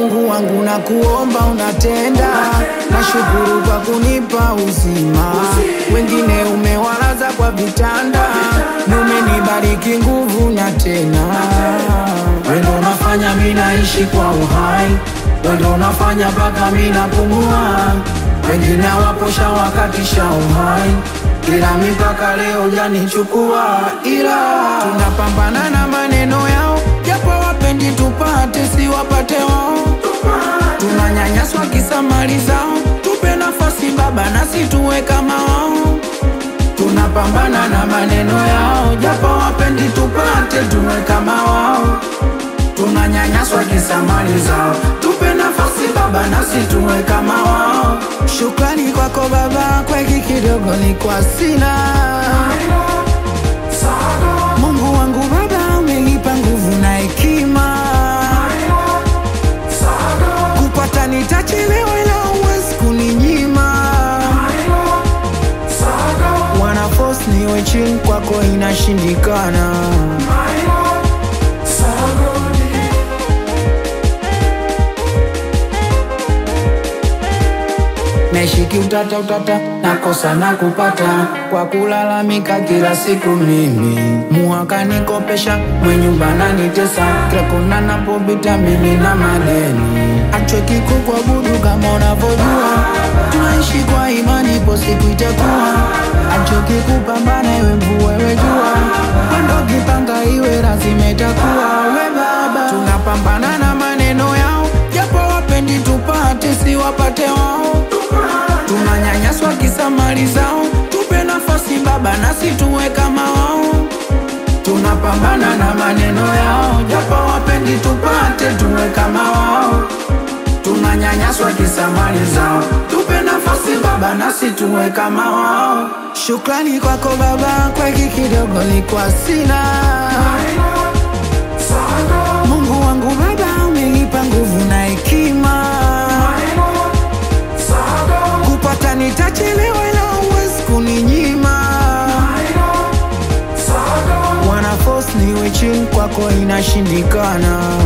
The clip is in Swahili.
Mungu wangu na kuomba unatenda, nashukuru kwa kunipa uzima. Wengine umewalaza kwa vitanda, umenibariki nguvu na tena. Wewe ndo unafanya mimi naishi kwa uhai, wewe ndo unafanya mpaka mimi napumua. Wengine waposha wakatisha uhai, ila mipaka leo janichukua. Ila tunapambana na maneno yao, japo wapendi tupate si wapate wao. Tunanyanyaswa kisa mali zao, tupe nafasi baba nasi tuwe kama wao. Tunapambana na maneno yao, japo wapendi tupate tuwe kama wao. Tunanyanyaswa kisa mali zao, tupe nafasi baba nasi tuwe kama wao. Shukrani kwako baba, kwa hiki kidogo ni kwa sina. Mungu wangu baba, umenipa nguvu na hekima. Kupata nitachelewa ila huwezi kuninyima. Wana force niwe chini, kwako inashindikana. Nashiki utata, nakosa na kupata, kwa kulalamika kila siku mimi. Muhaka nikopesha, mwenye nyumba ananitesa, kila kona napopita mimi na madeni. Achweki kukuabudu kama unavyojua, tunaishi kwa imani, ipo siku itakuwa. Achoki kupambana iwe mvua iwe jua, mwendo kipanga iwe lazima itakuwa. We baba, tunapambana na maneno yao, japo wapendi tupate si wapate wao. Tunanyanyaswa kisa mali zao, tupe nafasi baba nasi tuwe kama wao. Tunapambana na maneno yao, japo wapendi tupate tuwe kama wao. Tunanyanyaswa kisa mali zao, tupe nafasi baba nasi tuwe kama wao. Shukrani kwako baba, kwa hiki kidogo ni kwa sina. Mungu wangu baba, umenipa nguvu na hekima. Kupata nitachelewa ila huwezi kuninyima. Wana force niwe chini, kwako inashindikana.